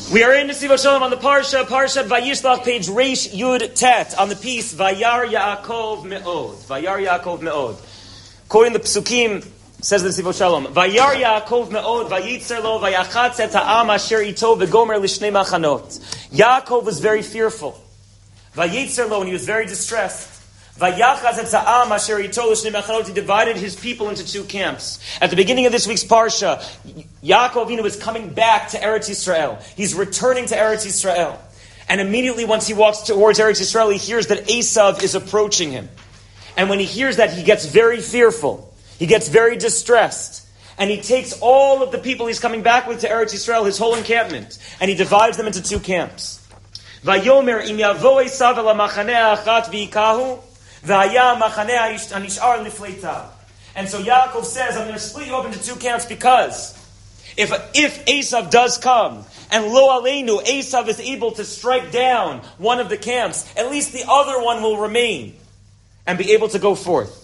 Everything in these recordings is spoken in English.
We are in Nesiv Shalom on the Parshat Vayishlach, page Reish Yud Tet, on the piece Vayar Yaakov Me'od. Vayar Yaakov Me'od. Quoting the Psukim, says the Nesiv Shalom, Vayar Yaakov Me'od, Vayitzer lo, Vayachatz et ha'am asher ito, v'gomer l'shnei machanot. Yaakov was very fearful. Vayitzer lo, and he was very distressed. Vayachaz et ha'am asher ito l'shnei machanot. He divided his people into two camps. At the beginning of this week's Parsha, Yaakov Avinu is coming back to Eretz Yisrael. He's returning to Eretz Yisrael. And immediately once he walks towards Eretz Yisrael, he hears that Esav is approaching him. And when he hears that, he gets very fearful. He gets very distressed. And he takes all of the people he's coming back with to Eretz Yisrael, his whole encampment, and he divides them into two camps. Vayomer im yavo Esav el ha'machaneh ha'achat v'yikahu, v'haya ha'machaneh ha'nish'ar lifleitav. And so Yaakov says, I'm going to split you up into two camps because if Esav does come, and lo aleinu, Esav is able to strike down one of the camps, at least the other one will remain and be able to go forth.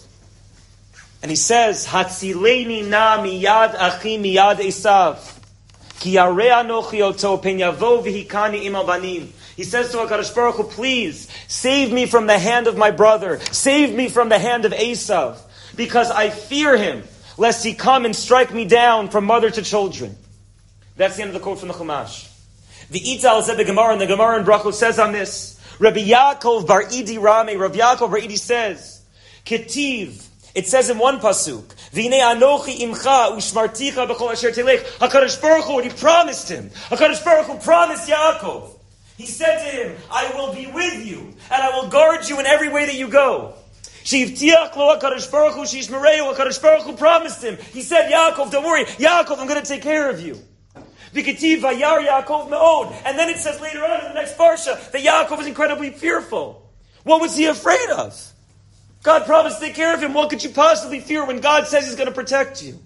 And he says, Hatzileni na miyad achi miyad Esav, ki yareh anochi oto pen yavo v'hikani im banim. He says to HaKadosh Baruch Hu, please, save me from the hand of my brother, save me from the hand of Esav, because I fear him, lest he come and strike me down from mother to children. That's the end of the quote from the Chumash. The Ital said the Gemara, and the Gemara in Brachot says on this, Rabbi Yaakov bar Idi Rame, Rabbi Yaakov bar Idi says, Ketiv, it says in one pasuk, V'nei anochi imcha ushmarticha b'chol asher telech. HaKadosh Baruch Hu, he promised him. HaKadosh Baruch Hu promised Yaakov. He said to him, I will be with you, and I will guard you in every way that you go. Sheivtiach lo HaKadosh Baruch Hu shishmereu. HaKadosh Baruch Hu promised him. He said, Yaakov, don't worry. Yaakov, I'm going to take care of you. V'ketiv vayar Yaakov me'od. And then it says later on in the next parsha that Yaakov was incredibly fearful. What was he afraid of? God promised to take care of him. What could you possibly fear when God says He's going to protect you?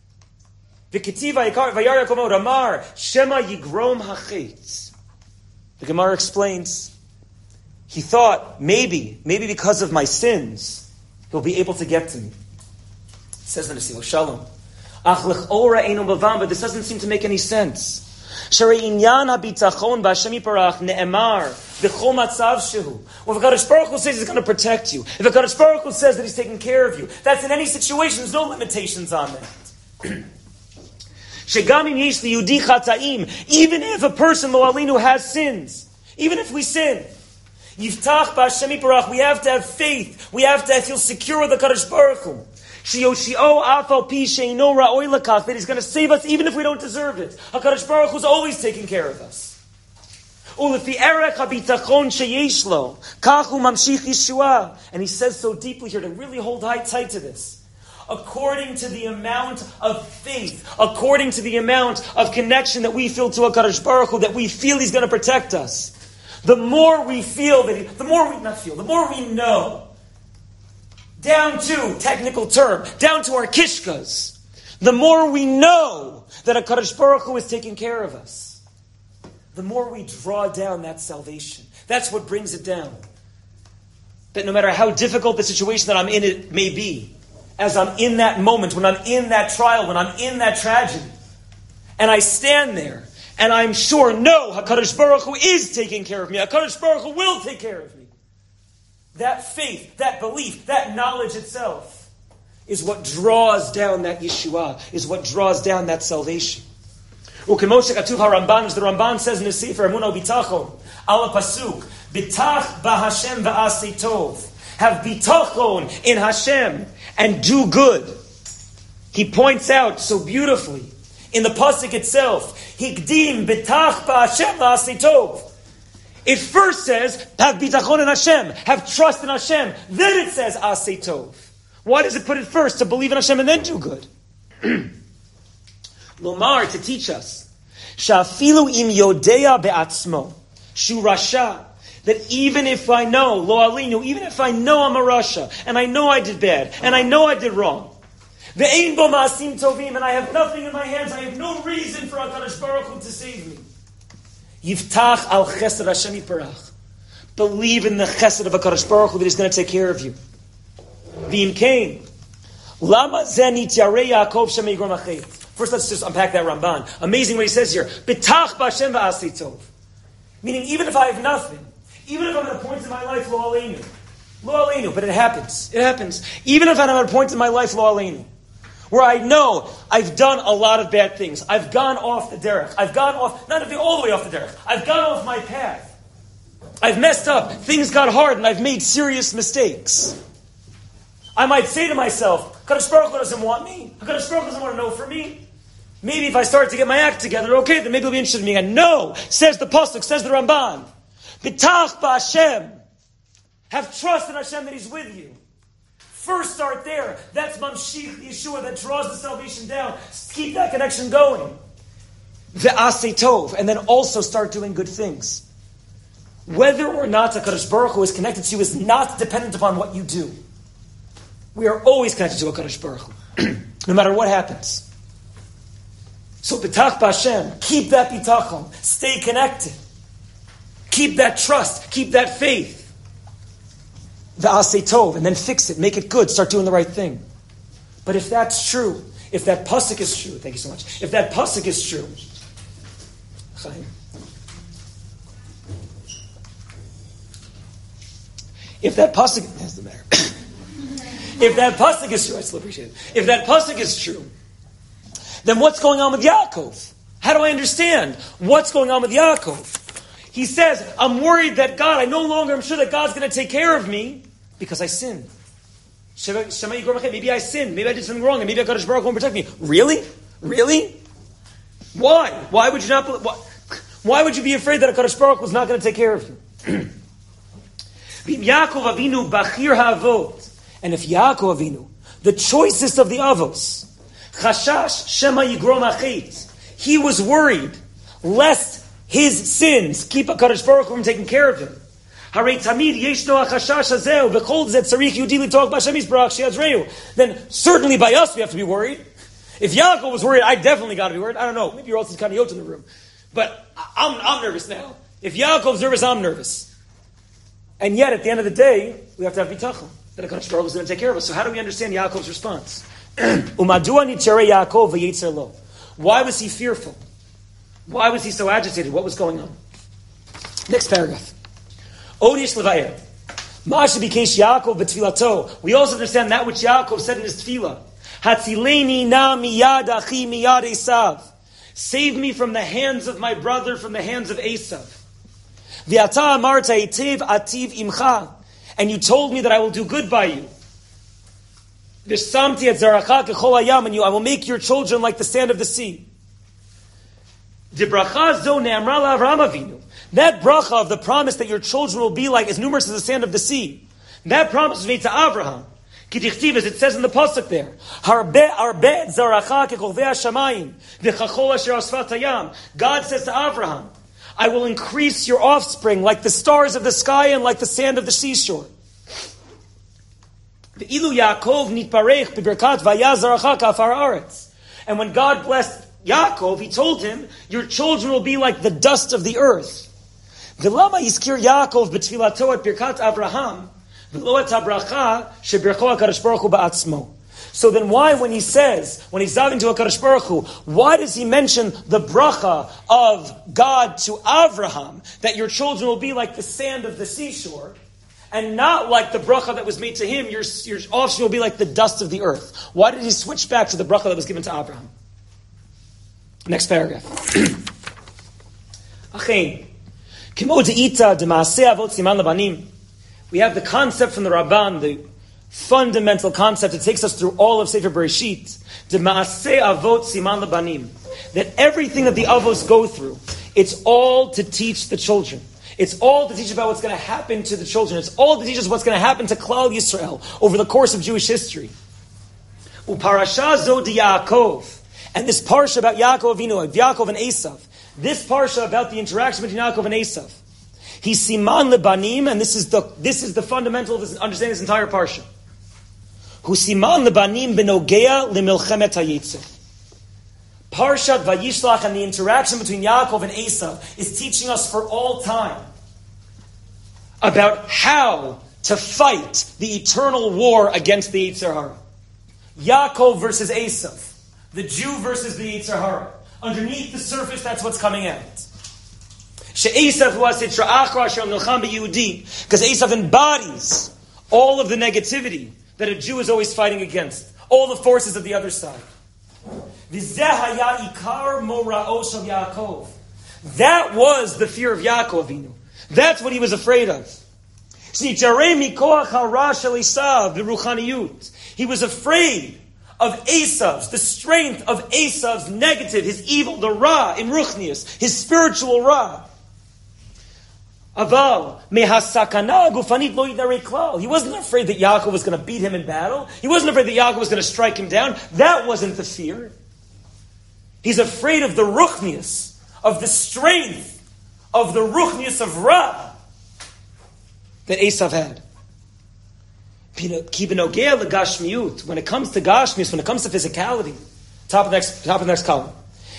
V'ketiv vayar Yaakov me'od. Amar shema yigrom hachetz. The Gemara explains, he thought, maybe because of my sins, he'll be able to get to me. It says in the Nesiv Shalom, Ach lechora eino bavam, but this doesn't seem to make any sense. Sharei inyan habitachon b'Hashem yiparach ne'emar b'chol matzav shehu. Well, if HaKadosh Baruch Hu says He's going to protect you, if HaKadosh Baruch Hu says that He's taking care of you, that's in any situation. There's no limitations on that. Shegam im yesh liyudi chata'im, even if a person lo alinu has sins, even if we sin, Yiftach b'Hashem yiparach, we have to have faith. We have to feel secure with the HaKadosh Baruch Hu. Shioshio afal pi sheino ra'oi lakach, that He's going to save us even if we don't deserve it. HaKadosh Baruch Hu's always taking care of us. Ulefi erech habitachon sheyesh lo, kach hu mamshich Yeshua. And he says so deeply here to really hold tight to this. According to the amount of faith, according to the amount of connection that we feel to HaKadosh Baruch Hu, that we feel He's going to protect us, the more we feel that the more we know, down to, technical term, down to our kishkas, the more we know that HaKadosh Baruch Hu is taking care of us, the more we draw down that salvation. That's what brings it down. That no matter how difficult the situation that I'm in it may be, as I'm in that moment, when I'm in that trial, when I'm in that tragedy, and I stand there, and I'm sure, no, HaKadosh Baruch Hu is taking care of me. HaKadosh Baruch Hu will take care of me. That faith, that belief, that knowledge itself is what draws down that Yeshua, is what draws down that salvation. Ukemoshe katuv HaRamban, as the Ramban says in the Sefer Emunah Bitachon, ala pasuk, bitach b'Hashem v'asei tov. Have bitachon in Hashem and do good. He points out so beautifully in the pasuk itself, hikdim bitach b'Hashem v'asei tov. It first says, have bitachon in Hashem, have trust in Hashem. Then it says, asei tov. Why does it put it first? To believe in Hashem and then do good. Lomar, to teach us, shafilu im yodea be'atzmo, shu rasha, that even if I know, lo alinu, even if I know I'm a rasha, and I know I did bad, and I know I did wrong, ve'ein bo ma'asim tovim, and I have nothing in my hands, I have no reason for HaKadosh Baruch Hu to save me. Yiftach al chesed Hashem yiparach. Believe in the chesed of HaKadosh Baruch Hu that He's going to take care of you. V'im kain, lama zen yityarei Yaakov shem yigrom achet. First, let's just unpack that Ramban. Amazing what he says here. B'tach b'Hashem v'asei tov. Meaning, even if I have nothing, even if I'm at a point in my life, lo aleinu, but it happens. It happens. Even if I'm at a point in my life, lo aleinu, where I know I've done a lot of bad things. I've gone off the derech. I've gone off, not all the way off the derech. I've gone off my path. I've messed up. Things got hard and I've made serious mistakes. I might say to myself, HaKadosh Baruch Hu doesn't want me. HaKadosh Baruch Hu doesn't want to know for me. Maybe if I start to get my act together, okay, then maybe he'll be interested in me. And no, says the Pasuk, says the Ramban, B'tach b'Hashem. Have trust in Hashem that He's with you. First start there. That's Mamshich Yeshua that draws the salvation down. Keep that connection going. Ve'asei tov. And then also start doing good things. Whether or not HaKadosh Baruch Hu is connected to you is not dependent upon what you do. We are always connected to HaKadosh Baruch Hu, no matter what happens. So, B'tach b'Hashem, keep that bitachon, stay connected. Keep that trust, keep that faith. V'asei tov, and then fix it, make it good, start doing the right thing. But if that's true, if that pasuk is true, thank you so much, if that pasuk is true, Chaim, if that pasuk, that's the matter. If that pasuk is true, I still appreciate it. If that pasuk is true, then what's going on with Yaakov? How do I understand what's going on with Yaakov? He says, I'm worried that God, I'm sure that God's going to take care of me because I sinned. Maybe I sinned. Maybe I did something wrong. And maybe HaKadosh Baruch Hu won't protect me. Really? Really? Why? Why would you not? Why would you be afraid that HaKadosh Baruch Hu was not going to take care of you? Yaakov Avinu Bachir Ha'avot. And if Yaakov Avinu, the choicest of the Avos, Chashash Shema Yigrom Achet, he was worried lest his sins keep HaKadosh Baruch Hu from taking care of him. Harei Tamid Yeshno HaChashash Hazeu B'chol Zet Tzarich Yehudi L'Torach B'Hashem Yisbarach She'azreu. Then certainly by us we have to be worried. If Yaakov was worried, I definitely got to be worried. I don't know. Maybe you're also kind of yoked in the room, but I'm nervous now. If Yaakov's nervous, I'm nervous. And yet, at the end of the day, we have to have bitachon that HaKadosh Baruch Hu is going to take care of us. So how do we understand Yaakov's response? Why was he fearful? Why was he so agitated? What was going on? Next paragraph. Odish Levaya. Masha bikesh Yaakov b'tfilato. We also understand that which Yaakov said in his tefillah. Hatzileni na miyad achi miyad Esav. Save me from the hands of my brother, from the hands of Esav. V'ata amarta etiv ativ imcha. And you told me that I will do good by you. V'samti et zaracha kechol hayam, and I will make your children like the sand of the sea. Dibracha zo ne'amra la'Avraham Avinu. That bracha of the promise that your children will be like as numerous as the sand of the sea. That promise was made to Avraham. K'tichtiv, as it says in the pasuk there, Harbe arbe zaracha kechovei hashamayim v'chachol asher asfat hayam. God says to Avraham, I will increase your offspring like the stars of the sky and like the sand of the seashore. Ve'ilu Yaakov nitparech b'berkat vayaz zaracha ka'afar haaretz. And when God blessed Yaakov, He told him, your children will be like the dust of the earth. V'lama yizkir Yaakov b'tfilato et birkat Avraham v'lo et habracha shebercho HaKadosh Baruch Hu ba'atzmo. So then why, when he's diving to HaKadosh Baruch Hu, why does he mention the bracha of God to Avraham, that your children will be like the sand of the seashore, and not like the bracha that was made to him, your offspring will be like the dust of the earth? Why did he switch back to the bracha that was given to Avraham? Next paragraph. We have the concept from the Ramban, the fundamental concept. It takes us through all of Sefer Bereshit. That everything that the avos go through, it's all to teach the children. It's all to teach about what's going to happen to the children. It's all to teach us what's going to happen to Klal Yisrael over the course of Jewish history. Uparasha zo di Yaakov. And this parsha about Yaakov Avinu, of Yaakov and Esav, this parsha about the interaction between Yaakov and Esav, he's siman lebanim, and this is the fundamental of understanding this entire parsha. Hu siman lebanim benogea lemilchemet hayetzer. Parshat Vayishlach and the interaction between Yaakov and Esav is teaching us for all time about how to fight the eternal war against the Yetzer Hara. Yaakov versus Esav. The Jew versus the Yetzer Hara. Underneath the surface, that's what's coming out. She'esav hu asitra achra asher nilcham b'Yehudi. Because Esav embodies all of the negativity that a Jew is always fighting against. All the forces of the other side. V'zeh haya ikar mora'o shel Yaakov. That was the fear of Yaakov Avinu. That's what he was afraid of. He was afraid of Esav's, the strength of Esav's negative, his evil, the Ra in Ruchnius, his spiritual Ra. Aval mehasakana gufanit lo yidarei klal. He wasn't afraid that Yaakov was going to beat him in battle. He wasn't afraid that Yaakov was going to strike him down. That wasn't the fear. He's afraid of the Ruchnius, of the strength of the Ruchnius of Ra that Esav had. When it comes to Gashmius, when it comes to physicality, top of the next column.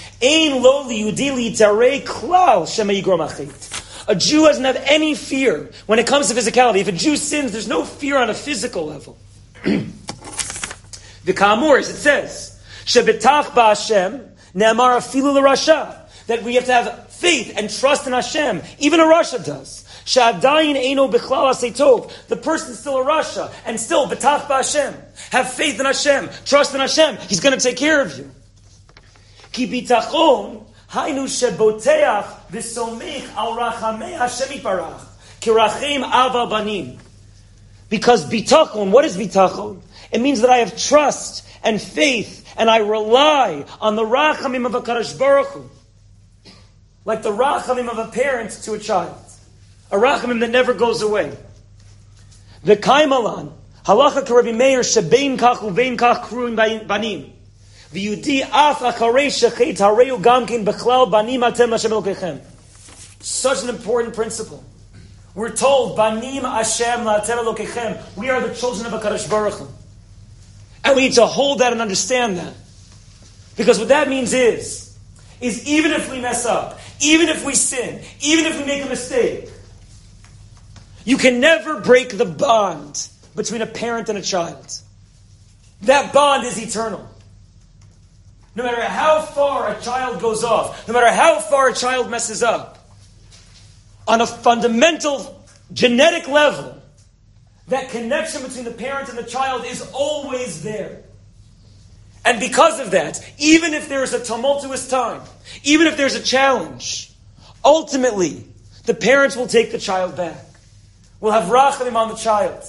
A Jew doesn't have any fear when it comes to physicality. If a Jew sins, there's no fear on a physical level. The Ka'amur, as it says, Shebetach ba'Hashem ne'amar afilu l'rasha, that we have to have faith and trust in Hashem. Even a Rasha does. Sha'adayin eino bichlal aseitov. The person's still a Rasha, and still betach ba'Hashem. Have faith in Hashem. Trust in Hashem. He's going to take care of you. Ki bitachon hainu sheboteach v'somech al rachamei Hashem yiparach. Ki rachem ava banim. Because bitachon, what is bitachon? It means that I have trust and faith, and I rely on the rachamim of HaKadosh Baruch Hu. Like the rachamim of a parent to a child. A rachamim that never goes away. The kaimalan, halacha k'Rabbi Meir, shebein kach uvein kach kruin banim. V'yudi af acharei shechet hareu gamkin bechlal banim atem Hashem Elokechem. Such an important principle. We're told, banim Hashem la'atem Elokechem. We are the children of HaKadosh Baruch Hu. And we need to hold that and understand that. Because what that means is even if we mess up, even if we sin, even if we make a mistake, you can never break the bond between a parent and a child. That bond is eternal. No matter how far a child goes off, no matter how far a child messes up, on a fundamental genetic level, that connection between the parent and the child is always there. And because of that, even if there is a tumultuous time, even if there's a challenge, ultimately, the parents will take the child back. We'll have rachamim on the child.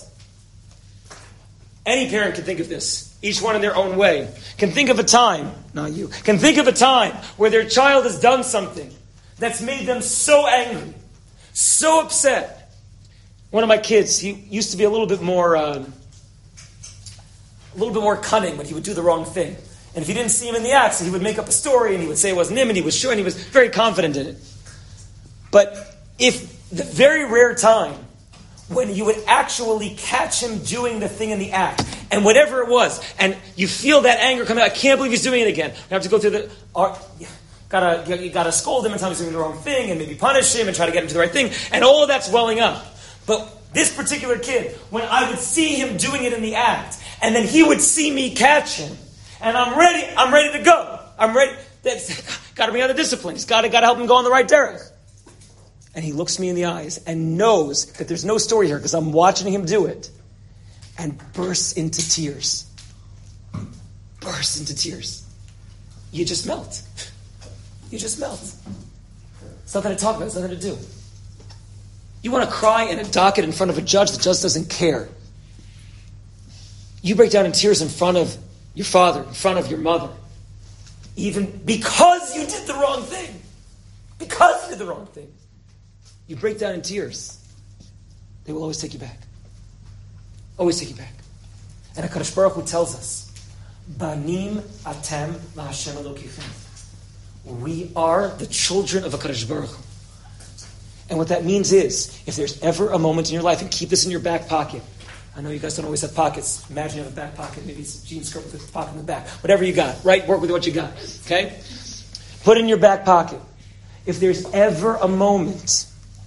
Any parent can think of this. Each one in their own way. Can think of a time, not you, can think of a time where their child has done something that's made them so angry, so upset. One of my kids, he used to be a little bit more cunning when he would do the wrong thing. And if you didn't see him in the act, so he would make up a story and he would say it wasn't him and he was sure and he was very confident in it. But if the very rare time when you would actually catch him doing the thing in the act, and whatever it was, and you feel that anger coming out, I can't believe he's doing it again. You have to go through you gotta scold him and tell him he's doing the wrong thing, and maybe punish him and try to get him to the right thing, and all of that's welling up. But this particular kid, when I would see him doing it in the act, and then he would see me catch him, and I'm ready to go. I'm ready. That's got to bring out the discipline. He's got to help him go on the right derech. And he looks me in the eyes and knows that there's no story here because I'm watching him do it, and bursts into tears. Bursts into tears. You just melt. You just melt. It's nothing to talk about. It's nothing to do. You want to cry in a docket in front of a judge, the judge doesn't care. You break down in tears in front of your father, in front of your mother. Even because you did the wrong thing. Because you did the wrong thing. You break down in tears. They will always take you back. Always take you back. And HaKadosh Baruch Hu tells us, Banim atem la'Hashem Elokechem. We are the children of HaKadosh Baruch Hu. And what that means is, if there's ever a moment in your life, and keep this in your back pocket. I know you guys don't always have pockets. Imagine you have a back pocket. Maybe it's a jean skirt with a pocket in the back. Whatever you got, right? Work with what you got. Okay? Put it in your back pocket. If there's ever a moment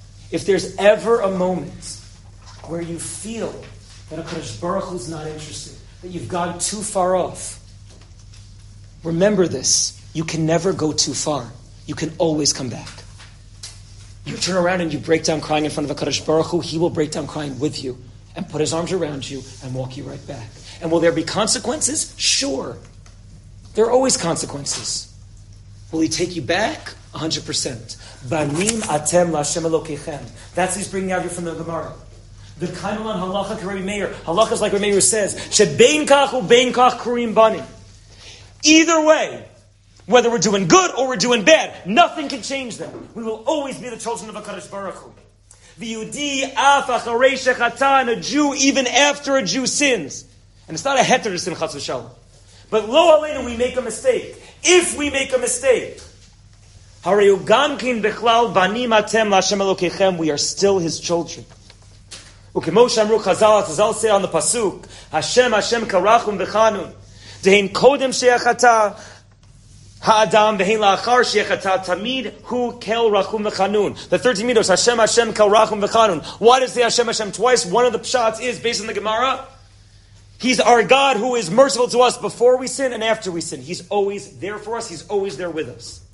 where you feel that HaKadosh Baruch Hu is not interested, that you've gone too far off, Remember this. You can never go too far. You can always come back. You turn around and you break down crying in front of HaKadosh Baruch Hu, He will break down crying with you and put His arms around you and walk you right back. And will there be consequences? Sure. There are always consequences. Will He take you back? 100%. Banim atem la'Hashem Elokechem. That's He's bringing out here from the Gemara. The Kaimalan halacha k'Rebbi Meir. Halacha is like Rebbi Meir says, shebein kach ubein kach kurim banim. Either way, whether we're doing good or we're doing bad, nothing can change them. We will always be the children of HaKadosh Baruch Hu. The Yehudi af acharei shechata, and a Jew even after a Jew sins. And it's not a heter to sin chas v'shalom. But lo aleinu, we make a mistake. If we make a mistake, harei gam kin bechlal banim atem la'Hashem Elokechem, we are still His children. Ukemo shamru Chazal, Chazal say on the pasuk, Hashem karachum v'chanun, dehin kodem she'achata, ha'adam v'hein la'achar she'achata, tamid hu kel rachum v'chanun. The 13 midos, Hashem kel rachum v'chanun. Why does it say Hashem twice? One of the pshat is, based on the Gemara, He's our God who is merciful to us before we sin and after we sin. He's always there for us. He's always there with us.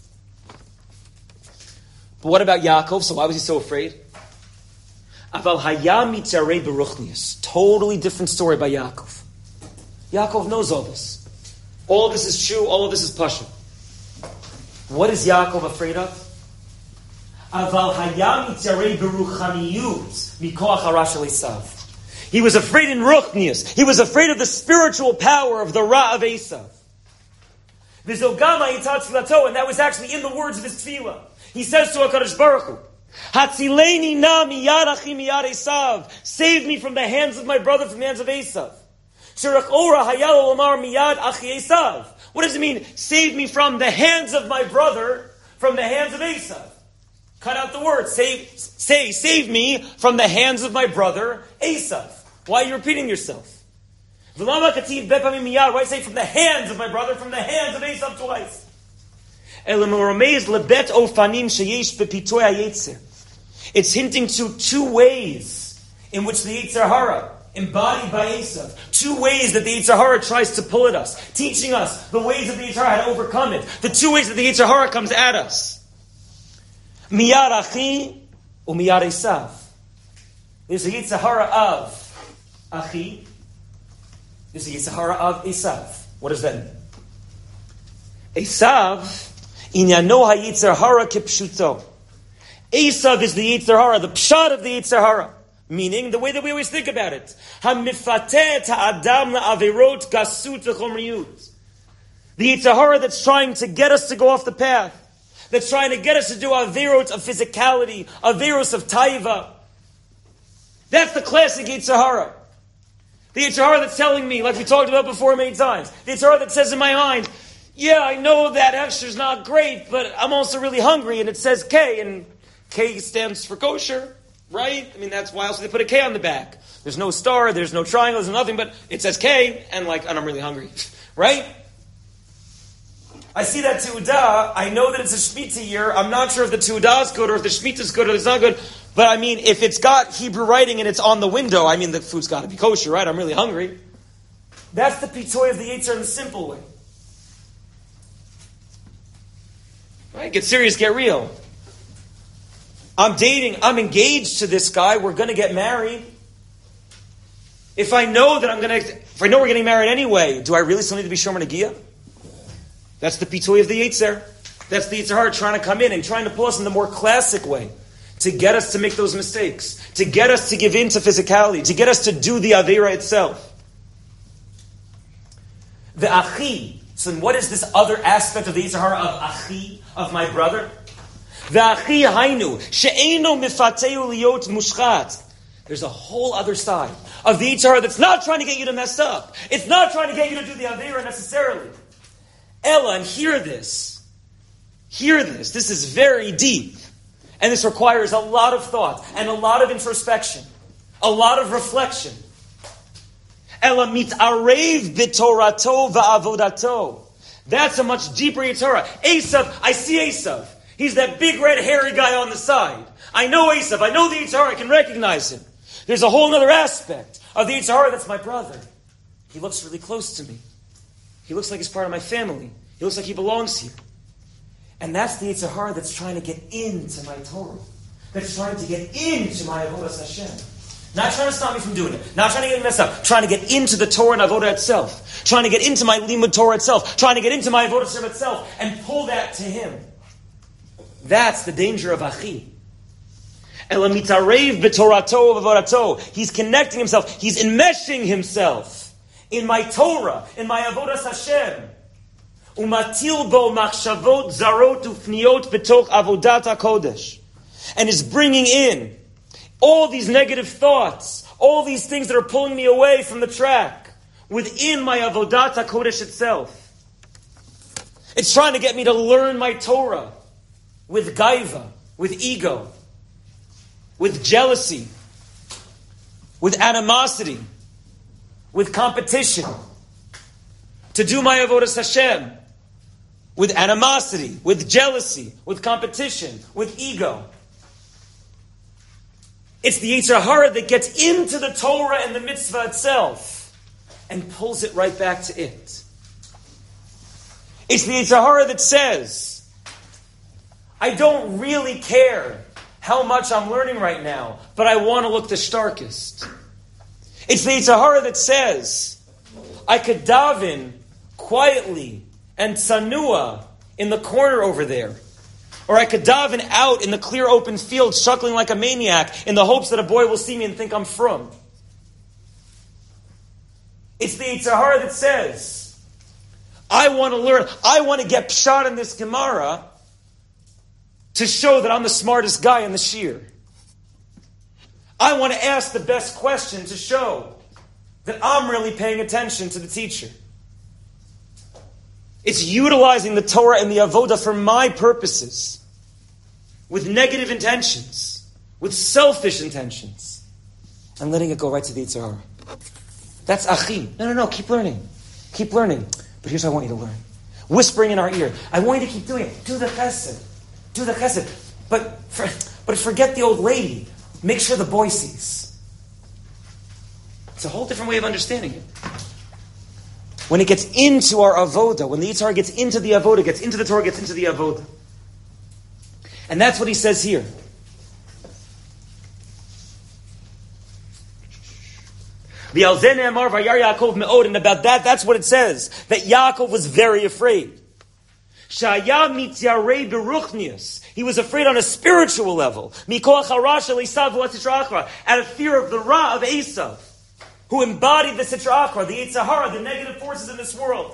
But what about Yaakov? So why was he so afraid? Aval hayam mitzarei beruchnius. Totally different story by Yaakov. Yaakov knows all this. All of this is true. All of this is pasha. What is Yaakov afraid of? Aval hayam mitzarei beruchaniyut mikoach harash Esav. He was afraid in ruchnius. He was afraid of the spiritual power of the Ra of Esav. V'zogama yitat tfilato, and that was actually in the words of his tefillah. He says to HaKadosh Baruch Hu, Hatzileni na miyad achi miyad Esav. Save me from the hands of my brother, from the hands of Esav. Shirach ora hayal omar miyad achi Esav. What does it mean? Save me from the hands of my brother, from the hands of Esav. Cut out the word. Save me from the hands of my brother, Esav. Why are you repeating yourself? Why say from the hands of my brother, from the hands of Esav twice? It's hinting to two ways in which the Yetzer Hara, embodied by Esav, two ways that the Yetzer Hara tries to pull at us, teaching us the ways of the Yetzer Hara, how to overcome it. The two ways that the Yetzer Hara comes at us. Miyad achi or miyad Esav. There's a Yetzer Hara of Achi. There's a Yetzer Hara of Esav. What does that mean? Esav, inyano ha-Yetzer Hara kipshuto. Esav is the Yetzer Hara, the pshat of the Yetzer Hara. Meaning, the way that we always think about it. Ha-mifatet ha-adam la-averot gasut v'chomriyut. The Yetzer Hara that's trying to get us to go off the path. That's trying to get us to do averot of physicality, averot of taiva. That's the classic Yetzer Hara. The Yetzer Hara that's telling me, like we talked about before many times, the Yetzer Hara that says in my mind, yeah, I know that extra's not great, but I'm also really hungry, and it says K, and K stands for kosher, right? I mean, that's why also they put a K on the back. There's no star, there's no triangle, there's nothing, but it says K, and I'm really hungry, right? I see that Teudah, I know that it's a Shemitah year, I'm not sure if the Teudah is good, or if the Shemitah is good, or it's not good, but I mean, if it's got Hebrew writing and it's on the window, I mean, the food's got to be kosher, right? I'm really hungry. That's the pitoy of the Yetzer in the simple way. Right? Get serious, get real. I'm engaged to this guy, we're going to get married. If I know we're getting married anyway, do I really still need to be Shomer Negiah? That's the pitoy of the Yetzer. That's the Yetzer Hara trying to come in and trying to pull us in the more classic way. To get us to make those mistakes. To get us to give in to physicality. To get us to do the Avera itself. The Achi. So what is this other aspect of the Yetzer Hara of Achi, of my brother? The Achi Hainu. She'eino mifateu liot mushchat. There's a whole other side of the Yetzer Hara that's not trying to get you to mess up. It's not trying to get you to do the Avera necessarily. Ella, and hear this. Hear this. This is very deep. And this requires a lot of thought and a lot of introspection, a lot of reflection. Ela mit'arev b'torato va'avodato. That's a much deeper Yetzer Hara. Esav, I see Esav. He's that big red hairy guy on the side. I know Esav. I know the Yetzer Hara. I can recognize him. There's a whole other aspect of the Yetzer Hara that's my brother. He looks really close to me. He looks like he's part of my family. He looks like he belongs here. And that's the Yetzer Hara that's trying to get into my Torah. That's trying to get into my Avodas Hashem. Not trying to stop me from doing it. Not trying to get me messed up. Trying to get into the Torah and Avodah itself. Trying to get into my Limud Torah itself. Trying to get into my Avodah Hashem itself. And pull that to him. That's the danger of Achi. Elamitarev b'Torato v'Avodato. He's connecting himself. He's enmeshing himself in my Torah, in my Avodas Hashem. Umatil bo machshavot zarot ufniot b'toch avodat hakodesh, and is bringing in all these negative thoughts, all these things that are pulling me away from the track within my avodat hakodesh itself. It's trying to get me to learn my Torah with gaiva, with ego, with jealousy, with animosity, with competition. To do my avodas Hashem with animosity, with jealousy, with competition, with ego. It's the Yetzer Hara that gets into the Torah and the mitzvah itself and pulls it right back to it. It's the Yetzer Hara that says, I don't really care how much I'm learning right now, but I want to look the starkest. It's the Yetzer Hara that says, I could daven quietly and tsanua in the corner over there. Or I could daven out in the clear open field, chuckling like a maniac in the hopes that a boy will see me and think I'm from. It's the Yetzer Hara that says, I want to learn, I want to get pshat in this Gemara to show that I'm the smartest guy in the shir. I want to ask the best question to show that I'm really paying attention to the teacher. It's utilizing the Torah and the Avodah for my purposes, with negative intentions, with selfish intentions, and letting it go right to the Yetzer Hara. That's Achi. No, keep learning. Keep learning. But here's what I want you to learn. Whispering in our ear. I want you to keep doing it. Do the chesed. Do the chesed. But forget the old lady. Make sure the boy sees. It's a whole different way of understanding it. When it gets into our avoda, when the Yetzer Hara gets into the avoda, gets into the Torah, gets into the avoda. And that's what he says here. And about that, that's what it says. That Yaakov was very afraid. He was afraid on a spiritual level. Out of fear of the Ra of Esav, who embodied the Sitra Achra, the Yetzer Hara, the negative forces in this world.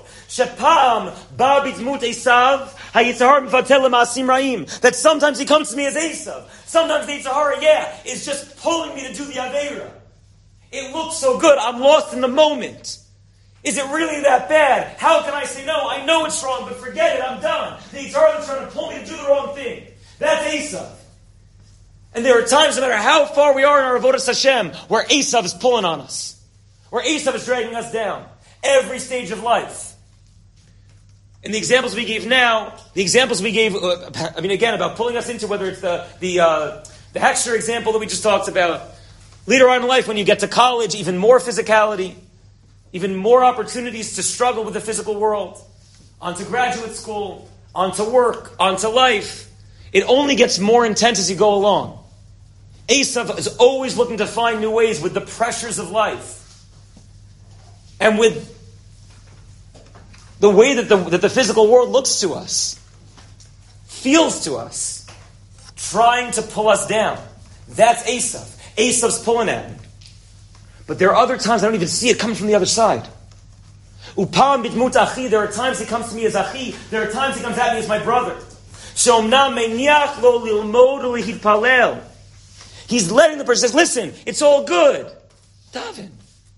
That sometimes he comes to me as Esav. Sometimes the Yetzer Hara, is just pulling me to do the Aveira. It looks so good. I'm lost in the moment. Is it really that bad? How can I say no? I know it's wrong, but forget it. I'm done. The Yetzer Hara is trying to pull me to do the wrong thing. That's Esav. And there are times, no matter how far we are in our Avodas Hashem, where Esav is pulling on us. Where Esav is dragging us down. Every stage of life. And the examples we gave now, again, about pulling us into, whether it's the Heckscher example that we just talked about. Later on in life, when you get to college, even more physicality, even more opportunities to struggle with the physical world. Onto graduate school, onto work, onto life. It only gets more intense as you go along. Esav is always looking to find new ways with the pressures of life. And with the way that the physical world looks to us, feels to us, trying to pull us down. That's Esav. Esav's pulling at me. But there are other times I don't even see it coming from the other side. Upam bitmut achi. There are times he comes to me as achi. There are times he comes at me as my brother. She'omnam meniach lo lilmod ulihitpalel. He's letting the person say, listen, it's all good. Daven.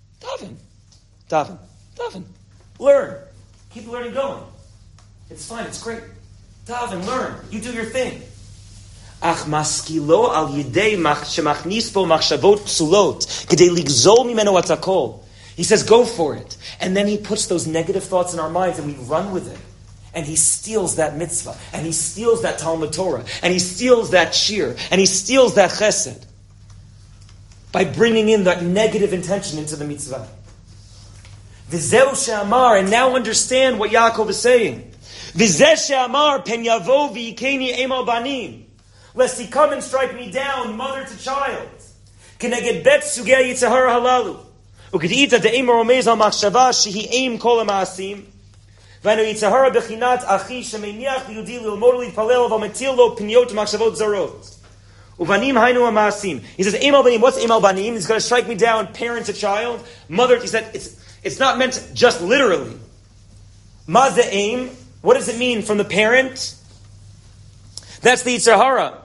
Learn. Keep learning going. It's fine, it's great. Daven, learn. You do your thing. Ach maskilo al yidei shemachnis bo machshavot psulot kedei ligzol mimeno atzakol. He says, go for it. And then he puts those negative thoughts in our minds and we run with it. And he steals that mitzvah. And he steals that Talmud Torah. And he steals that shir. And he steals that chesed. By bringing in that negative intention into the mitzvah. V'zeu she'amar, and now understand what Yaakov is saying. V'zeh she'amar pen yavo v'yikeni emal banim. Lest he come and strike me down, mother to child. Keneged bet sugei yitzhar halalu. Ukediita de'emar omez al machshava shehi eim kol ha'maasim. V'anu yitzhar bechinat achi shemeniach liyudi lilmod lipalel v'metil lo pniot machshavot zarot. Uvanim hainu ha'maasim. He says, emal banim. What's emal banim? He's going to strike me down, parent to child, mother. He said, it's not meant just literally. Ma ze aim. What does it mean from the parent? That's the Yetzer Hara.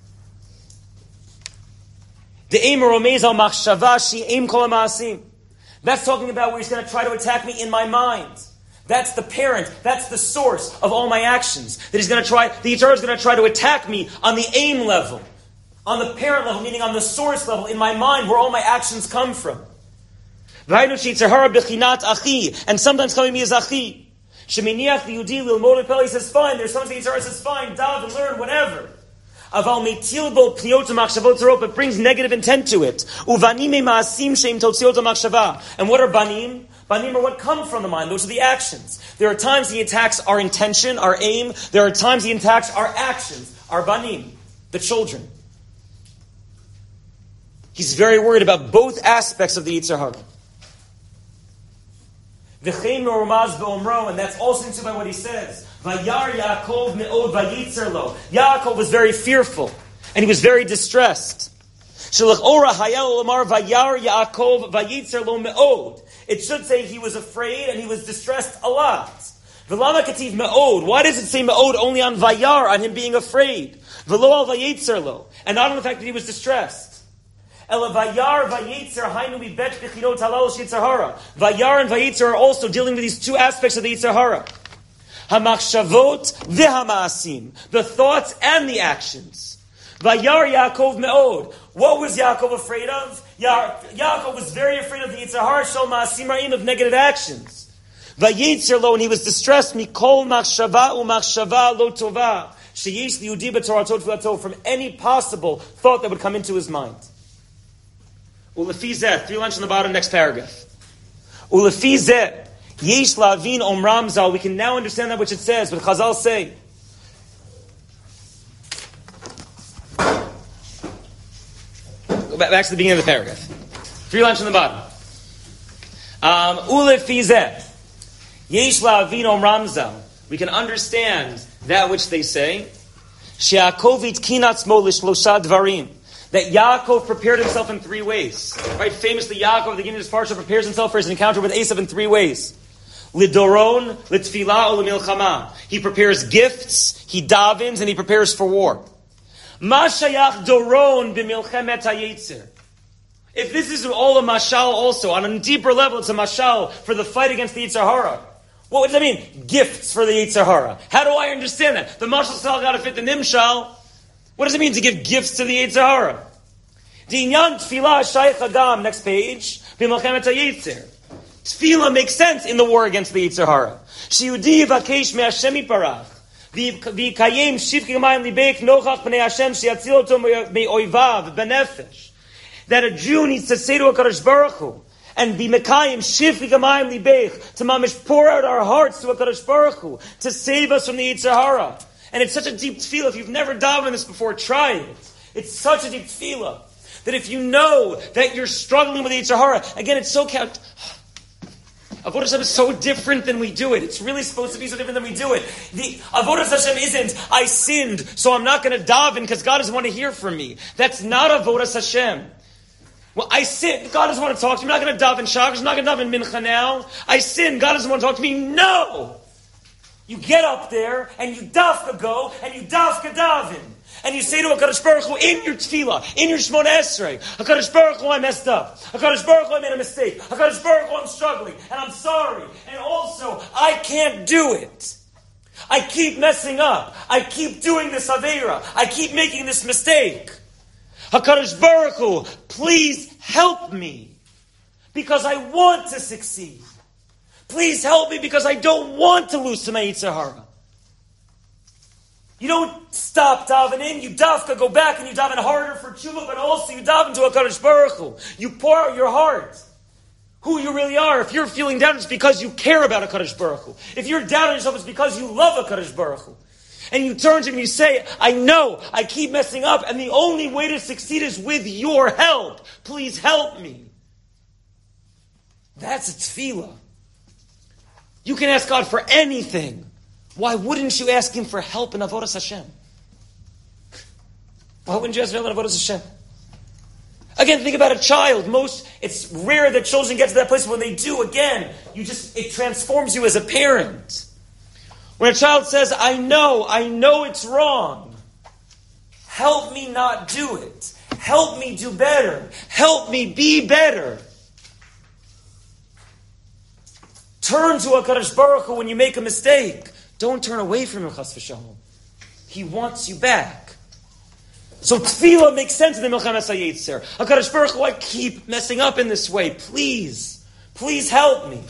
The aim romez al machshava shi aim kol ha'maasim. That's talking about where he's going to try to attack me in my mind. That's the parent. That's the source of all my actions. That he's going to try. The Yetzer Hara is going to try to attack me on the aim level, on the parent level, meaning on the source level in my mind, where all my actions come from. And sometimes calling me as achi. He says, fine. There's something Yetzer Hara says, fine, daven and learn, whatever. But brings negative intent to it. And what are banim? Banim are what come from the mind. Those are the actions. There are times he attacks our intention, our aim. There are times he attacks our actions, our banim, the children. He's very worried about both aspects of the Yetzer Hara. And that's also into by what he says. Vayar Yaakov me'od vayitzer lo. Yaakov was very fearful, and he was very distressed. Shelach ora hayal lamar vayar Yaakov vayitzer lo me'od. It should say he was afraid and he was distressed a lot. V'lama kativ me'od. Why does it say me'od only on vayar, on him being afraid? V'lo al vayitzer lo. And not on the fact that he was distressed. Vayar and Vayitzer are also dealing with these two aspects of the Yetzer Hara. Hamachshavot v'hamaasim. The thoughts and the actions. Vayar Yaakov me'od. What was Yaakov afraid of? Yaakov was very afraid of the Yetzer Hara shel maasim ra'im, of negative actions. Vayitzer lo, and he was distressed mikol machshava u'machshava lo tova sheyesh liyudi b'toratot v'lato, from any possible thought that would come into his mind. Ulefizeh, 3 lines on the bottom, next paragraph. Ulefizeh, yesh lavin omram zal. We can now understand that which it says, but Chazal say. Go back to the beginning of the paragraph. 3 lines on the bottom. Ulefizeh, yesh lavin omram zal. We can understand that which they say. She'Yaakov itkinat mo lishlosha dvarim. That Yaakov prepared himself in 3 ways. Right? Famously, Yaakov, at the beginning of his parsha, prepares himself for his encounter with Esav in 3 ways. Lidoron, litfilah, or lemilchama. He prepares gifts, he davens, and he prepares for war. Ma shayach doron b'milchemet hayetzer. If this is all a mashal also, on a deeper level, it's a mashal for the fight against the Yetzer Hara. What does that mean? Gifts for the Yetzer Hara. How do I understand that? The mashal still got to fit the nimshal. What does it mean to give gifts to the Yetzer Hara? Dinyan tefillah shayich agam, next page, b'milchemet hayetzer. Tefillah makes sense in the war against the Yetzer Hara. Sheyudi yivakesh me'Hashem yiparach, v'yikayem shivkei mayim libek nochach b'nei Hashem sheyatzil oto me'oivav b'nefesh. That a Jew needs to say to HaKadosh Baruch Hu, and be mekayim shivkei mayim libek, to mamish pour out our hearts to HaKadosh Baruch Hu, to save us from the Yetzer Hara. And it's such a deep tefillah. If you've never davened this before, try it. It's such a deep tefillah that if you know that you're struggling with the Yetzer Hara, again, it's so Avodah Hashem is so different than we do it. It's really supposed to be so different than we do it. The Avodah Hashem isn't, I sinned, so I'm not going to daven because God doesn't want to hear from me. That's not Avodah Hashem. Well, I sinned, God doesn't want to talk to me. I'm not going to daven Shachar, I'm not going to daven Mincha now. I sinned, God doesn't want to talk to me. No! You get up there, and you dafka go, and you dafka daven. And you say to HaKadosh Baruch Hu, in your tefillah, in your Shemona Esrei, HaKadosh Baruch Hu, I messed up. HaKadosh Baruch Hu, I made a mistake. HaKadosh Baruch Hu, I'm struggling, and I'm sorry. And also, I can't do it. I keep messing up. I keep doing this Aveira. I keep making this mistake. HaKadosh Baruch Hu, please help me, because I want to succeed. Please help me because I don't want to lose to my Yetzer Hara. You don't stop davening, you dafka go back and you daven harder for tshuva, but also you daven to HaKadosh Baruch Hu. You pour out your heart. who you really are. If you're feeling down, it's because you care about HaKadosh Baruch Hu. If you're down on yourself, it's because you love HaKadosh Baruch Hu. And you turn to him and you say, I know, I keep messing up, and the only way to succeed is with your help. Please help me. That's a tefillah. You can ask God for anything. Why wouldn't you ask him for help in Avodas Hashem? Why wouldn't you ask for help in Avodas Hashem? Again, think about a child. It's rare that children get to that place, but when they do, again, it transforms you as a parent. When a child says, I know it's wrong. Help me not do it. Help me do better. Help me be better. Turn to HaKadosh Baruch Hu when you make a mistake. Don't turn away from him, chas v'shalom. He wants you back. So tefillah makes sense in the Milchamas HaYetzer. HaKadosh Baruch Hu, I keep messing up in this way. Please help me.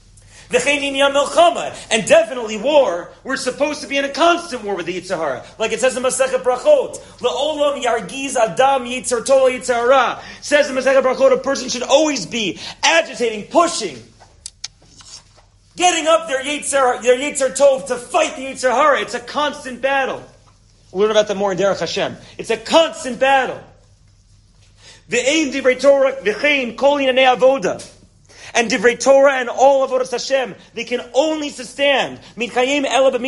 And definitely war, we're supposed to be in a constant war with the Yetzer Hara. Like it says in Masechet Brachot, Le'olam yargiz adam yetzer tov yetzer hara. Says in Masechet Brachot, a person should always be agitating, pushing, getting up their yetzer tov to fight the Yetzer Hara. It's a constant battle. We'll learn about that more in Derech Hashem. It's a constant battle. V'ein divrei Torah v'chein kol yinanei avoda. And Divrei Torah and all of Avodas Hashem, they can only sustain. The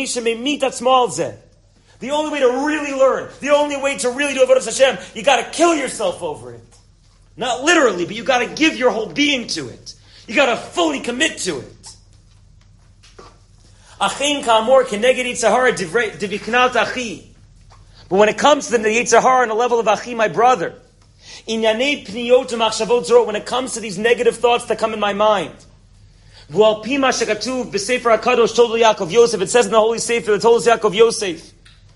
only way to really learn, the only way to really do Avodas Hashem, you got to kill yourself over it. Not literally, but you got to give your whole being to it. You got to fully commit to it. But when it comes to the Yetzer Hara on the level of Achi, my brother, when it comes to these negative thoughts that come in my mind, it says in the Holy Sefer, the Tolos Yaakov Yosef,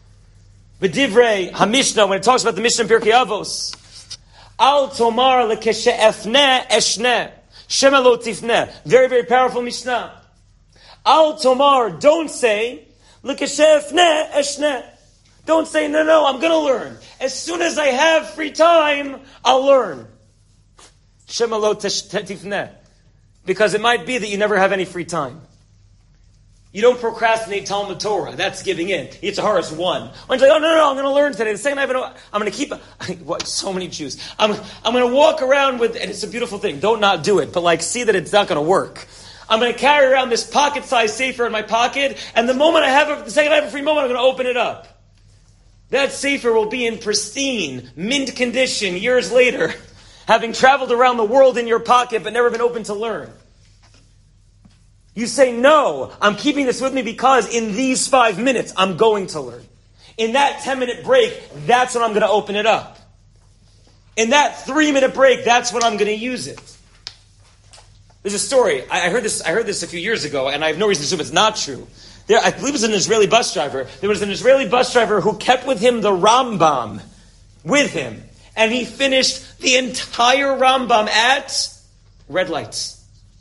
B'divrei HaMishnah, when it talks about the Mishnah in Pirkei Avos, Al tomar lekeshe'efneh eshneh, shema lo tifneh. Very, very powerful Mishnah. Al tomar, don't say, lekeshe'efneh eshneh. Don't say, no, I'm going to learn. As soon as I have free time, I'll learn. Shema lo tifneh. Because it might be that you never have any free time. You don't procrastinate Talmud Torah. That's giving in. Yetzer Hara is one. When you're like, no, I'm going to learn today. The second I'm going to keep... so many Jews. I'm going to walk around with... And it's a beautiful thing. Don't not do it. But see that it's not going to work. I'm going to carry around this pocket-sized sefer in my pocket. And the second I have a free moment, I'm going to open it up. That sefer will be in pristine, mint condition years later, having traveled around the world in your pocket but never been open to learn. You say, no, I'm keeping this with me because in these 5 minutes, I'm going to learn. In that 10-minute break, that's when I'm going to open it up. In that 3-minute break, that's when I'm going to use it. There's a story. I heard this a few years ago, and I have no reason to assume it's not true. I believe it was an Israeli bus driver. There was an Israeli bus driver who kept with him the Rambam with him. And he finished the entire Rambam at red lights.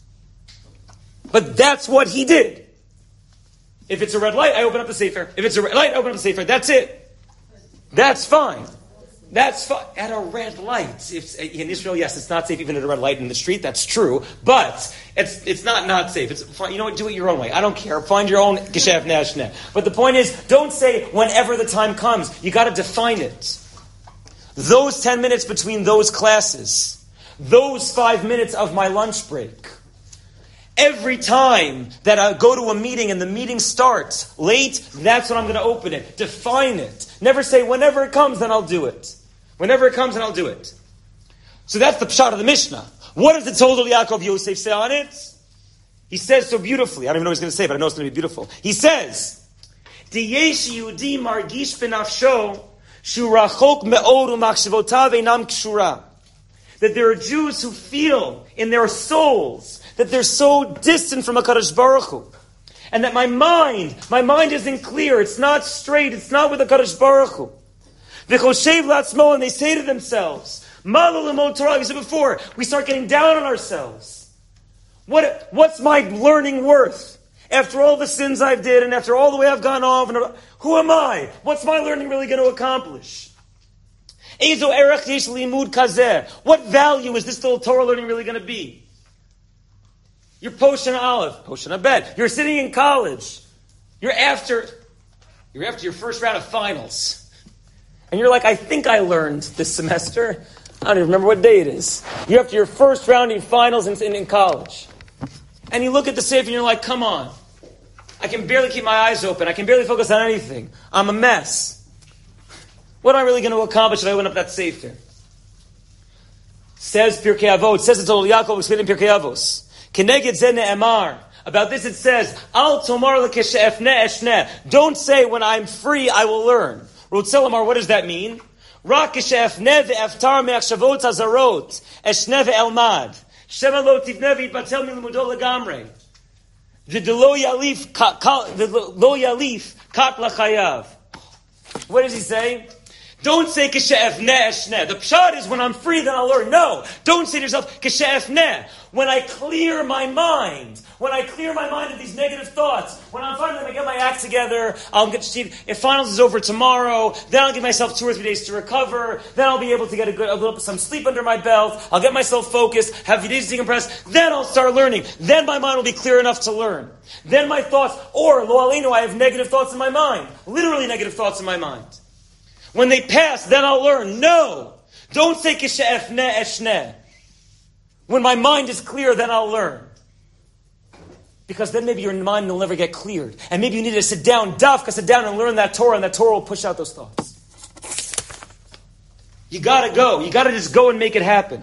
But that's what he did. If it's a red light, I open up the sefer. If it's a red light, I open up the sefer. That's it. That's fine. That's fine. At a red light. In Israel, yes, it's not safe even at a red light in the street. That's true. But it's not safe. It's fine. You know what? Do it your own way. I don't care. Find your own geshef nashne. But the point is, don't say whenever the time comes. You got to define it. Those 10 minutes between those classes. Those 5 minutes of my lunch break. Every time that I go to a meeting and the meeting starts late, that's when I'm going to open it. Define it. Never say, whenever it comes, then I'll do it. Whenever it comes, then I'll do it. So that's the pshat of the Mishnah. What does the Toldol Yaakov Yosef say on it? He says so beautifully. I don't even know what he's going to say, but I know it's going to be beautiful. He says, Diyesh Yehudi margish b'nafsho shu rachok me'od u'machshavotav einam kshura. That there are Jews who feel in their souls that they're so distant from HaKadosh Baruch Hu. And that my mind isn't clear, it's not straight, it's not with HaKadosh Baruch Hu. V'choshev la'atzmo, and they say to themselves, Malu l'mod Torah, we said before, we start getting down on ourselves. What's my learning worth? After all the sins I've did, and after all the way I've gone off, who am I? What's my learning really going to accomplish? Ezo erech yesh limud kazeh. What value is this little Torah learning really going to be? You're Poshan Aleph, Poshan Abed. You're sitting in college. You're after your first round of finals. And you're like, I think I learned this semester. I don't even remember what day it is. You're after your first round in finals in college. And you look at the Sefer and you're like, come on. I can barely keep my eyes open. I can barely focus on anything. I'm a mess. What am I really going to accomplish if I open up that Sefer? Says Pirkei Avot. Says it's Old Yaakov explaining Pirkei Avos. Keneged Zeh Ne'emar. About this it says, Al tomar lekeshefne eshne. Don't say when I'm free I will learn. Rotzelamar, what does that mean? Rak keshefne ve'eftar me'achshavot hazarot. Eshne ve'elmad. Shema lo tivne ve'itbatel milimudo legamre. V'delo yalif kat lachayav. What does he say? Don't say keshefne eshne. The pshat is when I'm free then I'll learn. No. Don't say to yourself keshefne. When I clear my mind. When I clear my mind of these negative thoughts, when I'm finally going to get my act together, I'll get to see if finals is over tomorrow, then I'll give myself 2 or 3 days to recover, then I'll be able to get some sleep under my belt, I'll get myself focused, have a days to decompress, then I'll start learning. Then my mind will be clear enough to learn. Then my thoughts, or lo aleinu, I have negative thoughts in my mind. Literally negative thoughts in my mind. When they pass, then I'll learn. No! Don't say kishe'efne eshne. When my mind is clear, then I'll learn. Because then maybe your mind will never get cleared. And maybe you need to sit down and learn that Torah, and that Torah will push out those thoughts. You gotta go. You gotta just go and make it happen.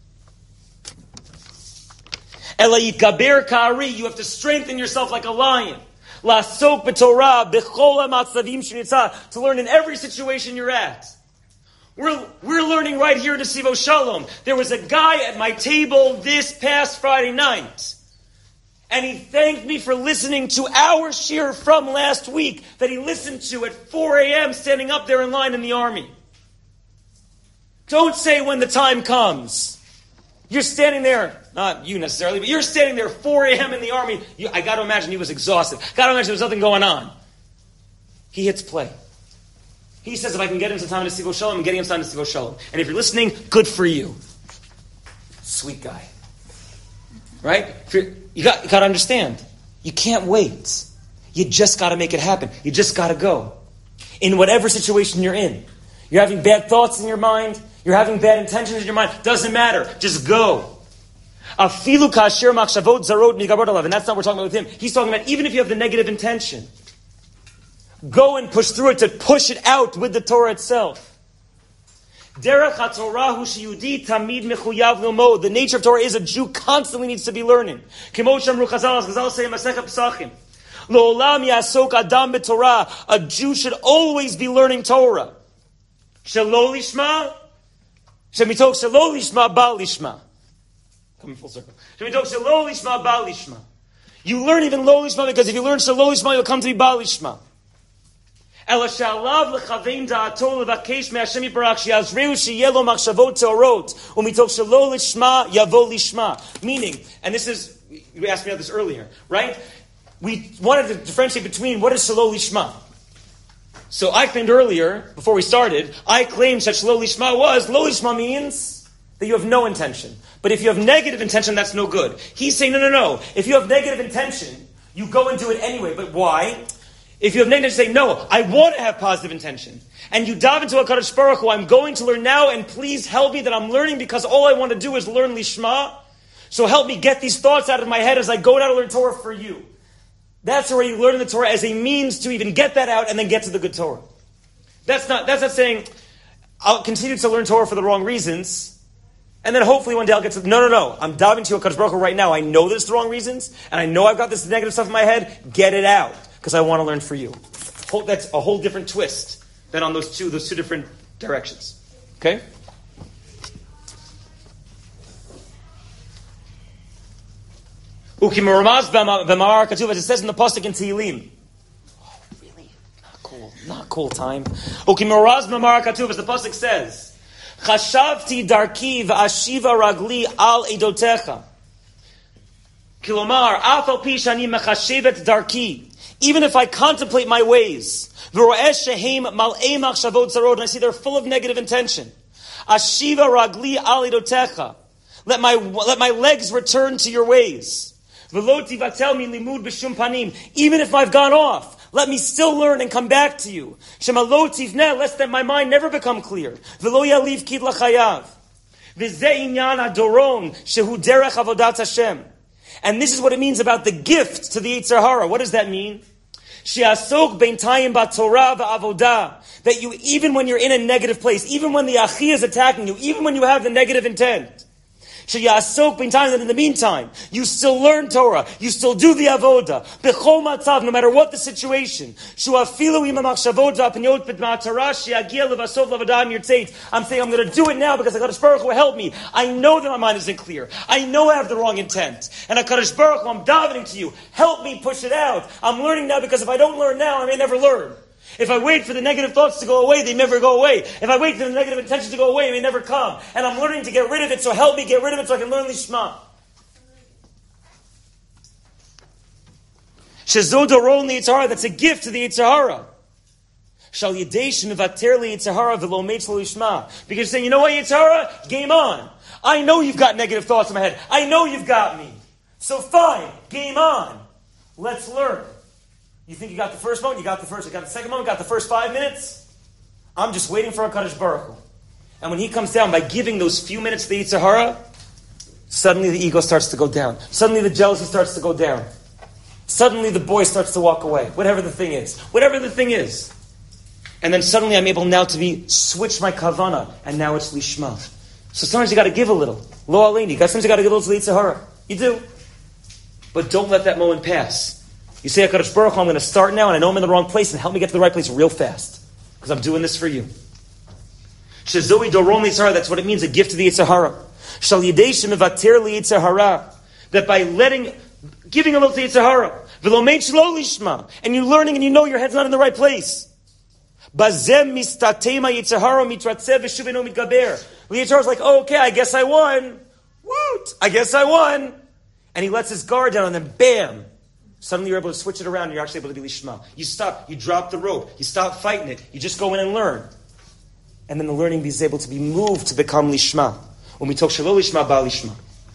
Elayit gaber ka'ari, you have to strengthen yourself like a lion. La'asok b'Torah, b'chol ha'matzavim shenitzah, to learn in every situation you're at. We're learning right here at Nesivo Shalom. There was a guy at my table this past Friday night. And he thanked me for listening to our shir from last week that he listened to at 4 a.m. standing up there in line in the army. Don't say when the time comes. You're standing there, not you necessarily, but you're standing there 4 a.m. in the army. I got to imagine he was exhausted. Got to imagine there was nothing going on. He hits play. He says, if I can get him some time to Nesivo Shalom, I'm getting him some time to Nesivo Shalom. And if you're listening, good for you. Sweet guy. Right? You got to understand. You can't wait. You just got to make it happen. You just got to go. In whatever situation you're in. You're having bad thoughts in your mind. You're having bad intentions in your mind. Doesn't matter. Just go. Afilu kasher machshavot zarot migabrot alav. And that's not what we're talking about with him. He's talking about even if you have the negative intention. Go and push through it to push it out with the Torah itself. Derech HaTorah hu sheyudi tamid mechuyav lilmod. The nature of Torah is a Jew constantly needs to be learning. Kimo shamru Chazal, as Chazal say in Masechet Pesachim, Lo'olam yasok adam b'Torah. A Jew should always be learning Torah. Shelo lishma, shemitok shelo lishma bal lishma. Coming full circle. Shemitok shelo lishma bal lishma. You learn even lo lishma because if you learn shelo lishma, you'll come to be bal lishma. Ela shalav lechavein da'ato levakesh me'Hashem Yitbarach she'yazreu she'yeh lo machshavot teorot u'mitoch shelo lishma yavo lishma. Meaning, and this is, you asked me about this earlier, right? We wanted to differentiate between what is shelo lishma. So I claimed earlier, before we started, I claimed that shelo lishma was, lo lishma means that you have no intention. But if you have negative intention, that's no good. He's saying, no. If you have negative intention, you go and do it anyway. But why? If you have negative, say, no, I want to have positive intention. And you dive into HaKadosh Baruch Hu, I'm going to learn now, and please help me that I'm learning because all I want to do is learn Lishma. So help me get these thoughts out of my head as I go down to learn Torah for you. That's where you learn the Torah as a means to even get that out and then get to the good Torah. That's not saying, I'll continue to learn Torah for the wrong reasons, and then hopefully one day I'll get to, no. I'm diving to HaKadosh Baruch Hu right now. I know there's the wrong reasons, and I know I've got this negative stuff in my head. Get it out. Because I want to learn for you. That's a whole different twist than on those two different directions. Okay? As it says in the pasuk in Tehillim. Oh, really? Not cool time. As the pasuk says, Chashavti darki v'ashiva ragli al edotecha. Kilomar, afal pi shani mechashevet darki. Even if I contemplate my ways, and I see they're full of negative intention. Ashiva ragli alidotecha. Let my legs return to your ways. V'lo tivatel mi limud b'shum panim. Even if I've gone off, let me still learn and come back to you. Shema lo tivneh, lest that my mind never become clear. V'lo yaliv kid lachayav. V'zeh inyan hadoron shehu derech avodat Hashem. And this is what it means about the gift to the Yetzer Hara. What does that mean? She'asok beintayim b'Torah v'avodah. That you, even when you're in a negative place, even when the achi is attacking you, even when you have the negative intent, She'asok beintayim, that in the meantime, you still learn Torah, you still do the avodah, b'chol matzav, no matter what the situation. Shu'afilu im ha'machshavot v'apniot b'ma'atara she'agia levasov l'avadah mirtzeit. I'm saying I'm going to do it now because HaKadosh Baruch Hu will help me. I know that my mind isn't clear. I know I have the wrong intent. And HaKadosh Baruch Hu, I'm davening to you. Help me push it out. I'm learning now because if I don't learn now, I may never learn. If I wait for the negative thoughts to go away, they never go away. If I wait for the negative intentions to go away, they never come. And I'm learning to get rid of it, so help me get rid of it so I can learn Lishma. Shezod Doron Yetzer Hara, that's a gift to the Yetzer Hara. Shal Yedesh Mevater Yetzer Hara v'lo meitz lo Lishma. Because you're saying, you know what, Yetzer Hara? Game on. I know you've got negative thoughts in my head. I know you've got me. So fine, game on. Let's learn. You think you got the first moment, you got the second moment, got the first 5 minutes? I'm just waiting for HaKadosh Baruch Hu. And when he comes down, by giving those few minutes to the Yetzer Hara, suddenly the ego starts to go down. Suddenly the jealousy starts to go down. Suddenly the boy starts to walk away. Whatever the thing is. And then suddenly I'm able now to switch my kavana, and now it's lishma. So sometimes you got to give a little. Lo aleini. Sometimes you got to give a little to the Yetzer Hara. You do. But don't let that moment pass. You say, HaKadosh Baruch Hu, I'm going to start now, and I know I'm in the wrong place, and help me get to the right place real fast. Because I'm doing this for you. Shezoi Doron Yetzer Hara, that's what it means, a gift to the Yetzer Hara. Shal Yidei Shemevater Yetzer Hara, that by giving a little to Yetzer Hara, V'lo meitz lo Lishma, and you're learning and you know your head's not in the right place. Bazem mistatema Yetzer Hara mitratzev v'shuveno mitgaber. The Yetzer Hara's like, oh, okay, I guess I won. Woot! I guess I won. And he lets his guard down, and then bam! Suddenly you're able to switch it around and you're actually able to be lishma. You stop, you drop the rope, you stop fighting it, you just go in and learn. And then the learning is able to be moved to become lishma. When we talk shelo lishma, ba lishma.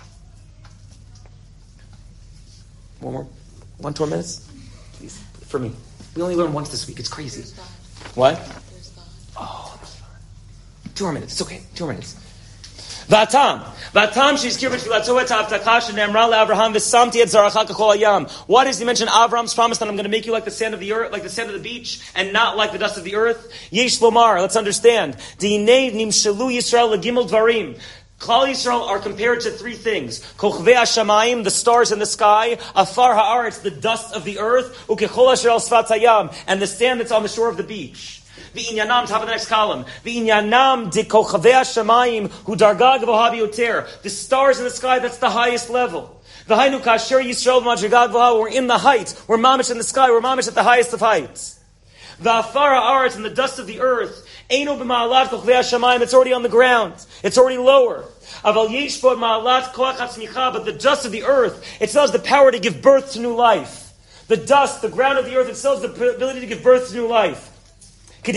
1 2 minutes? Please, for me. We only learned once this week, it's crazy. What? Oh, that's fine. 2 more minutes, it's okay, 2 more minutes. Vatam sheizkir b'tfilato et ha'avtaka shene'amra le'Avraham v'samti et zaracha k'chol hayam. Why does he mention Avram's promise that I'm going to make you like the sand of the earth, like the sand of the beach, and not like the dust of the earth? Yesh lomar. Let's understand. Di'inei nimshelu Yisrael legimel dvarim. Klal Yisrael are compared to 3 things: kochvei hashamayim, the stars in the sky; afar haaretz, the dust of the earth; ukechol asher al sfat hayam, and the sand that's on the shore of the beach. V'inyanam, top of the next column. V'inyanam de kochavei hashamayim hu darga gvoha b'yoter. The stars in the sky, that's the highest level. V'hainu kasher Yisrael v'madriga gvoha. We're in the heights. We're mamish in the sky. We're mamish at the highest of heights. V'afar haaretz, and the dust of the earth. Eino b'ma'alat kochavei hashamayim. It's already on the ground. It's already lower. Aval yesh bo ma'alat koach hatzmicha. But the dust of the earth, it still has the power to give birth to new life. The dust, the ground of the earth, it still has the ability to give birth to new life. Your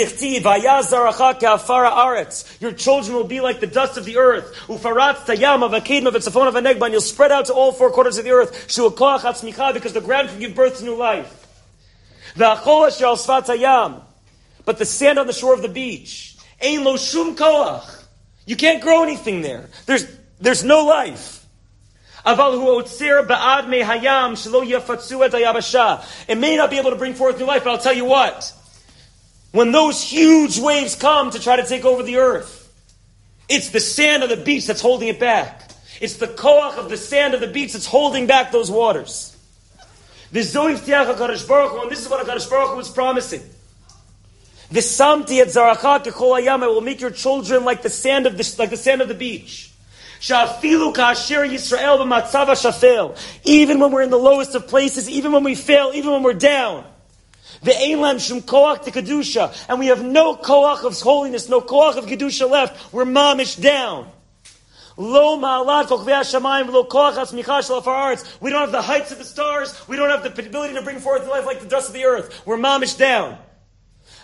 children will be like the dust of the earth. And you'll spread out to all 4 quarters of the earth. Because the ground can give birth to new life. But the sand on the shore of the beach, you can't grow anything there. There's no life. It may not be able to bring forth new life, but I'll tell you what. When those huge waves come to try to take over the earth, it's the sand of the beach that's holding it back. It's the koach of the sand of the beach that's holding back those waters. And this is what HaKadosh Baruch Hu was promising. V'samti et zaracha kechol hayam. I will make your children like the sand of the beach. Sha'afilu ka'asher Yisrael b'matzav ha'shafel. Even when we're in the lowest of places, even when we fail, even when we're down. Ve'elam shum koach to kedusha, and we have no koach of holiness, no koach of kedusha left. We're mamish down. Lo ma'alat kochvei hashamayim v'lo koach hatzmicha shel afar haaretz. We don't have the heights of the stars. We don't have the ability to bring forth life like the dust of the earth. We're mamish down.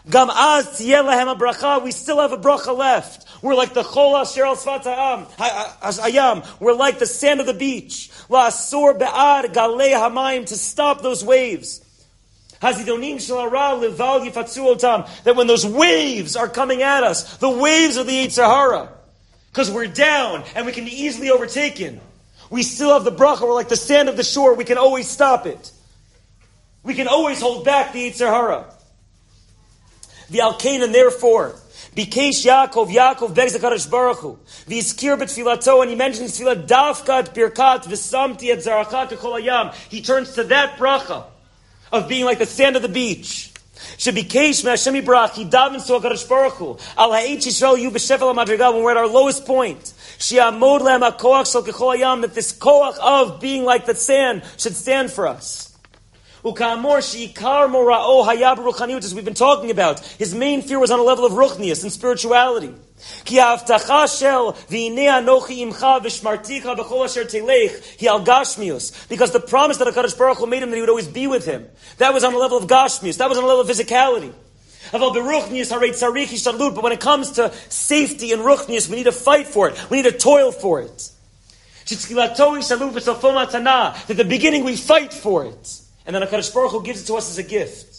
Gam az tiyeh lahem habracha. We still have a bracha left. We're like the chol asher al sfat hayam. We're like the sand of the beach. La asur be'ad galei hamayim, to stop those waves. Hazidonim shel hara leval yifatzu otam. That when those waves are coming at us, the waves of the Yetzer Hara, because we're down and we can be easily overtaken, we still have the bracha. We're like the sand of the shore. We can always stop it. We can always hold back the Yetzer Hara. The Alkain, and therefore, Bikesh Yaakov begs the Kadosh Baruch Hu. V'izkir b'tfilato, and he mentions tefillah dafkat birkat v'samti et zaracha kechol hayam. He turns to that bracha of being like the sand of the beach. Shebikesh me'Hashem yibrach, he davens to HaKadosh Baruch Hu. Al ha'et Yisrael yu b'shefel ha'madriga, when we're at our lowest point. She'amod lehem ha'koach shel kechol hayam, that this koach of being like the sand should stand for us. Ukamor sheikar mora'o hayab ruchaniut, as we've been talking about, his main fear was on a level of ruchnius and spirituality. Ki ha'avtacha shel v'hinei anochi imcha v'shmarticha b'chol asher telech hi al gashmius, because the promise that HaKadosh Baruch Hu made him that he would always be with him, that was on a level of gashmius, that was on a level of physicality. But when it comes to safety and ruchnius, we need to fight for it. We need to toil for it. That the beginning we fight for it. And then HaKadosh Baruch Hu gives it to us as a gift.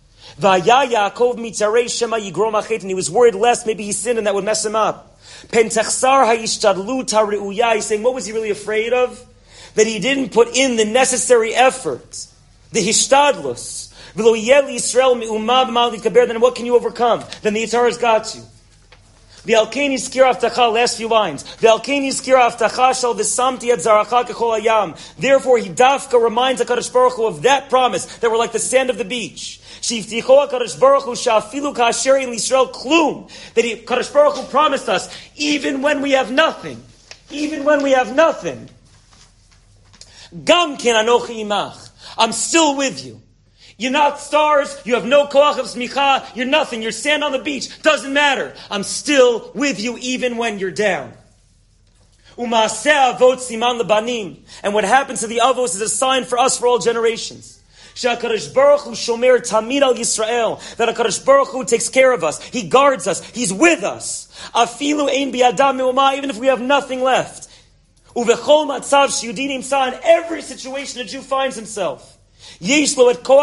And he was worried lest maybe he sinned and that would mess him up. He's saying, what was he really afraid of? That he didn't put in the necessary effort, the hishtadlus. Then what can you overcome? Then the Yetzer Hara's got you. The Alkeni skir avtacha, last few lines. The Alkeni skir avtacha shall v'samti et zaracha kechol hayam. Therefore, he dafka reminds HaKadosh Baruch Hu of that promise that we're like the sand of the beach. Shivticho HaKadosh Baruch Hu sha'afilu ka'asher in Yisrael klum. That HaKadosh Baruch Hu promised us, even when we have nothing, even when we have nothing, Gam ken anochi imach, I'm still with you. You're not stars, you have no koach of smicha, you're nothing, you're sand on the beach, doesn't matter. I'm still with you even when you're down. U'maaseh avot siman lebanim. And what happens to the avos is a sign for us for all generations. HaKadosh Baruch Hu shomer tamid al Yisrael. That HaKadosh Baruch Hu takes care of us, He guards us, He's with us. Afilu ein bi'adam me'umah, even if we have nothing left. Uvechol matzav sheyudin imsa, in every situation a Jew finds himself. I've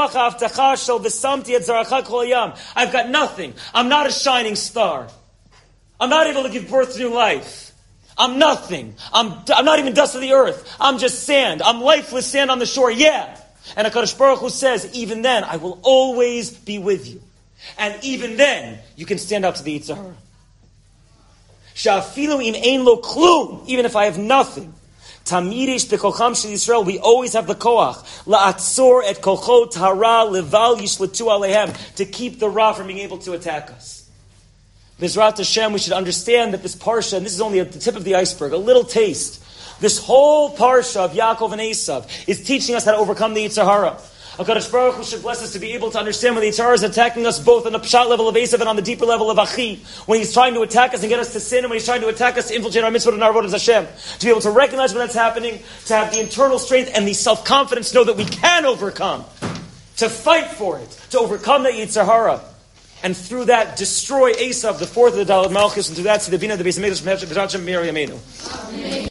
got nothing. I'm not a shining star. I'm not able to give birth to new life. I'm nothing. I'm not even dust of the earth. I'm just sand. I'm lifeless sand on the shore. Yeah. And HaKadosh Baruch Hu says, even then, I will always be with you. And even then, you can stand up to the Yetzer Hara. Sha'afilu im ein lo klum, even if I have nothing. Tamidish bekocham shel Yisrael, we always have the koach la'atzor et kochot hara leval yishletu alehem, to keep the ra from being able to attack us. Bezrat Hashem, we should understand that this parsha, and this is only the tip of the iceberg, a little taste. This whole parsha of Yaakov and Esav is teaching us how to overcome the Yetzer Hara. HaKadosh Baruch Hu should bless us to be able to understand when the Yetzer Hara is attacking us both on the pshat level of Esav and on the deeper level of Achi. When he's trying to attack us and get us to sin, and when he's trying to attack us to infiltrate our mitzvot and our avodas Hashem. To be able to recognize when that's happening, to have the internal strength and the self-confidence to know that we can overcome. To fight for it. To overcome the Yetzer Hara. And through that, destroy Esav, the fourth of the Daled Malchus, and through that, see the Bina, the Beis HaMikdash, B'Hashem, Mir Yameinu.